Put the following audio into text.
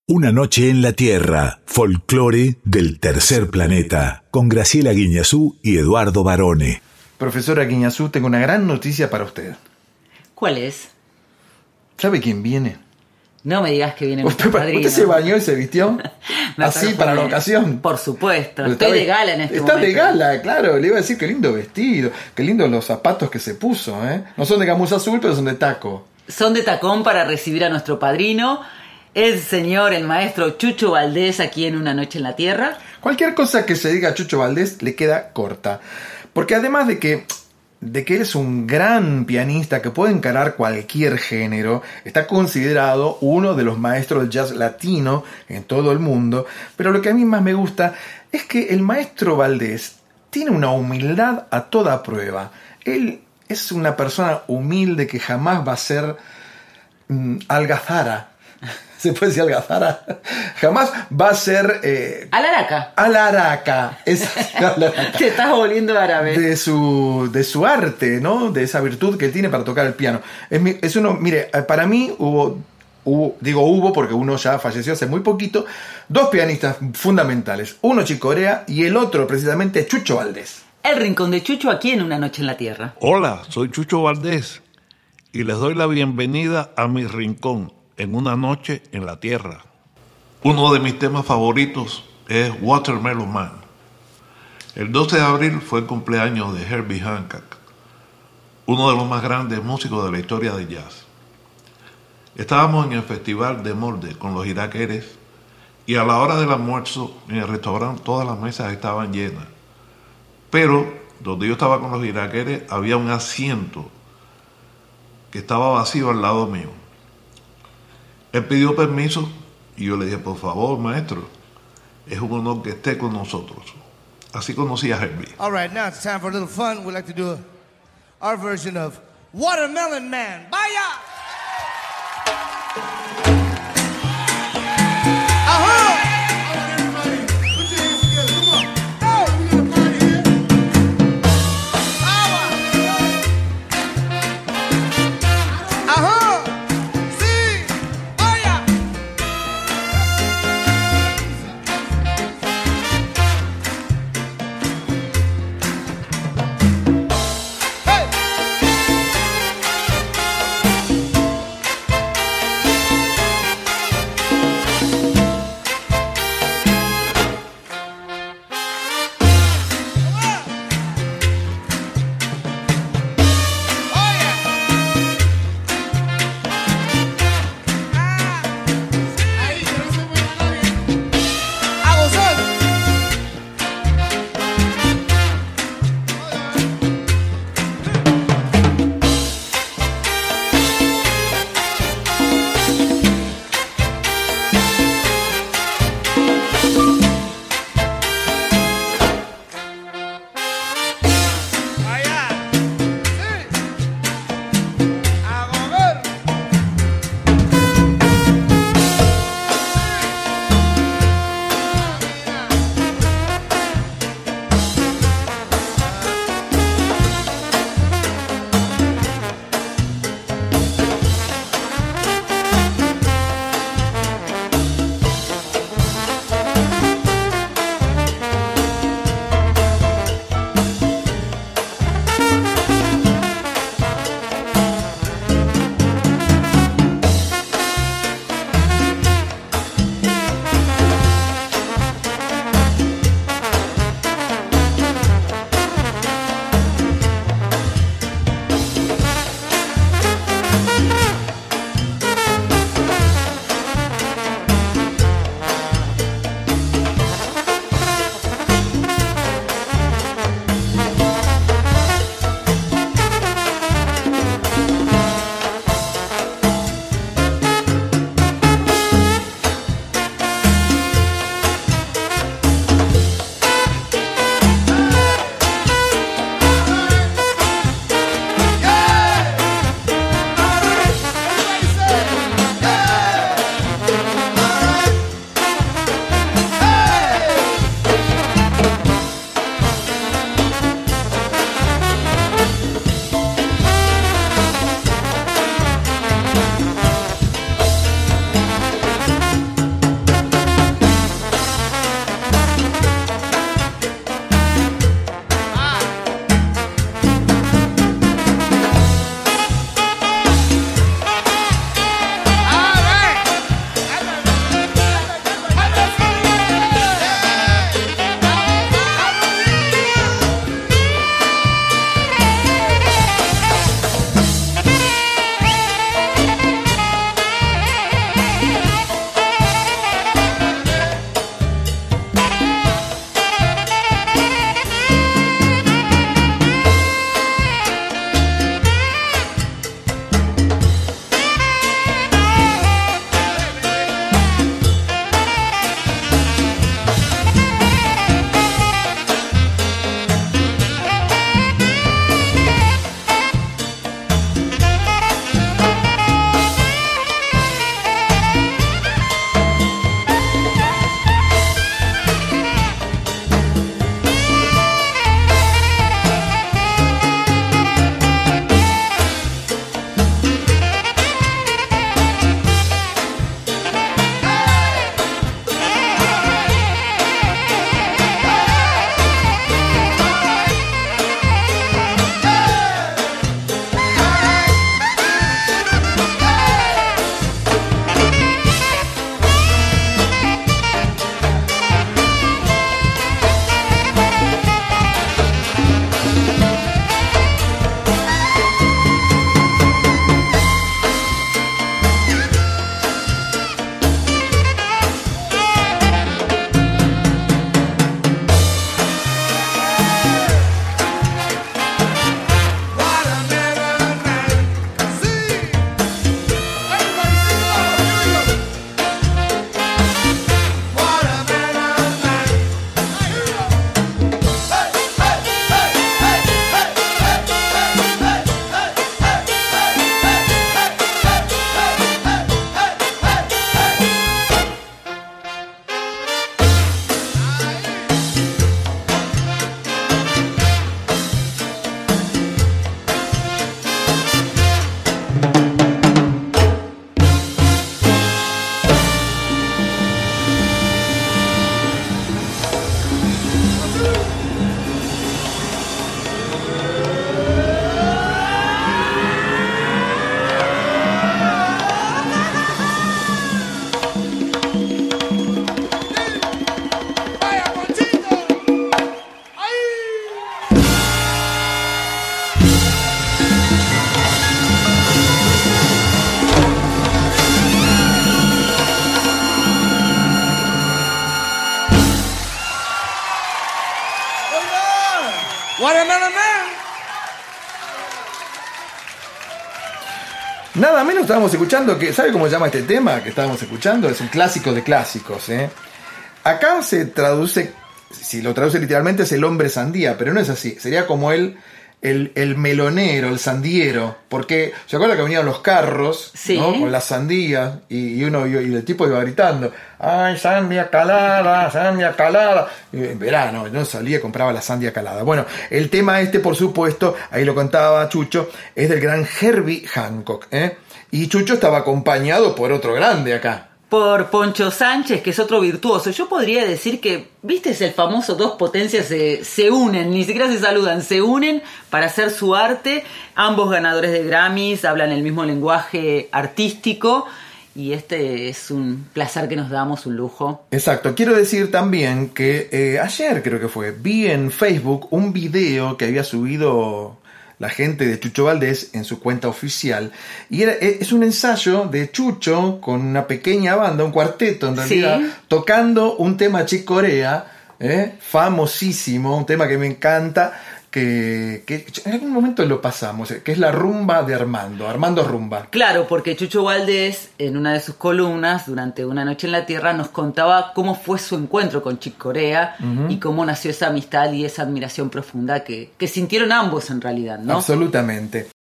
Una noche en la Tierra, folclore del tercer planeta, con Graciela Guiñazú y Eduardo Barone. Profesora Guiñazú, tengo una gran noticia para usted. ¿Cuál es? ¿Sabe quién viene? No me digas que viene nuestro padrino. ¿Usted se bañó y se vistió? Así para la ocasión. Por supuesto. Estoy de gala en este momento. Está de gala, claro. Le iba a decir qué lindo vestido, qué lindos los zapatos que se puso, ¿eh? No son de gamuza azul, pero son de taco. Son de tacón para recibir a nuestro padrino, el maestro Chucho Valdés, aquí en Una Noche en la Tierra. Cualquier cosa que se diga a Chucho Valdés le queda corta. Porque además de que él es un gran pianista que puede encarar cualquier género, está considerado uno de los maestros del jazz latino en todo el mundo, pero lo que a mí más me gusta es que el maestro Valdés tiene una humildad a toda prueba. Él es una persona humilde que jamás va a ser algazara. ¿Se puede decir algazara? Jamás va a ser... Alaraca. Alaraca. Te estás volviendo árabe. De su arte, ¿no? De esa virtud que él tiene para tocar el piano. Es uno, mire, para mí hubo porque uno ya falleció hace muy poquito, dos pianistas fundamentales. Uno Chico Corea y el otro precisamente Chucho Valdés. El rincón de Chucho aquí en Una Noche en la Tierra. Hola, soy Chucho Valdés y les doy la bienvenida a mi rincón en Una Noche en la Tierra. Uno de mis temas favoritos es Watermelon Man. El 12 de abril fue el cumpleaños de Herbie Hancock, uno de los más grandes músicos de la historia del jazz. Estábamos en el Festival de Molde con los iraqueres y a la hora del almuerzo en el restaurante todas las mesas estaban llenas. Pero donde yo estaba con los iraqueres había un asiento que estaba vacío al lado mío. Él pidió permiso y yo le dije, por favor, maestro, es un honor que esté con nosotros. Así conocí a Herbie. All right, now it's time for a little fun. We'd like to do our version of Watermelon Man. Vaya! Watermelon Man. Nada menos estábamos escuchando que, ¿sabe cómo se llama este tema que estábamos escuchando? Es un clásico de clásicos, ¿eh? Acá se traduce, si lo traduce literalmente, es el hombre sandía, pero no es así. Sería como el melonero, el sandiero, porque se acuerda que venían los carros, sí, ¿no? Con las sandías y el tipo iba gritando, ¡ay, sandia calada, sandia calada! Y en verano, no salía y compraba la sandia calada. Bueno, el tema este, por supuesto, ahí lo contaba Chucho, es del gran Herbie Hancock, ¿eh? Y Chucho estaba acompañado por otro grande acá. Por Poncho Sánchez, que es otro virtuoso. Yo podría decir que, ¿viste? Es el famoso dos potencias se unen, ni siquiera se saludan, se unen para hacer su arte. Ambos ganadores de Grammys, hablan el mismo lenguaje artístico y este es un placer que nos damos, un lujo. Exacto. Quiero decir también que ayer creo que fue, vi en Facebook un video que había subido la gente de Chucho Valdés en su cuenta oficial, y es un ensayo de Chucho con una pequeña banda, un cuarteto en realidad, sí, tocando un tema Chick Corea, famosísimo, un tema que me encanta, que en algún momento lo pasamos, que es la rumba de Armando Rumba. Claro, porque Chucho Valdés, en una de sus columnas, durante Una Noche en la Tierra, nos contaba cómo fue su encuentro con Chick Corea, uh-huh, y cómo nació esa amistad y esa admiración profunda que sintieron ambos en realidad, ¿no? Absolutamente.